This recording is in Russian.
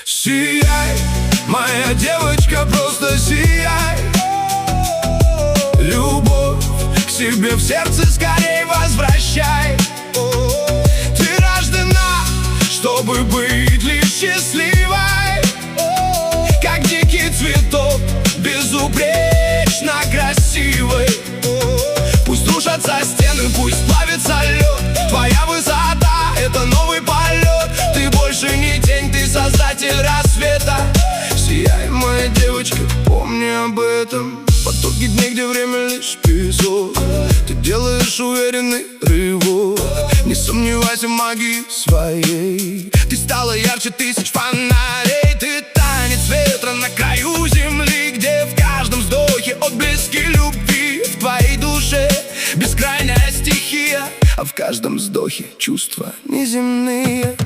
Сияй, моя девочка, просто сияй. Любовь к себе в сердце скорей возвращай. Ты рождена, чтобы быть лишь счастливой, как дикий цветок, безупречно красивый. Пусть рушатся стены, пусть плавится лед. Твоя высота — это новый полет. Ты больше не тень, ты создатель рассвета. Сияй, моя девочка, помни об этом. Потоки дней, где время лишь песок, ты делаешь уверенный рывок. Не сомневайся в магии своей. Ты стала ярче тысяч фонарей. Ты танец ветра на краю земли, где в каждом вздохе отблески любви. В твоей душе бескрайняя стихия, а в каждом вздохе чувства неземные.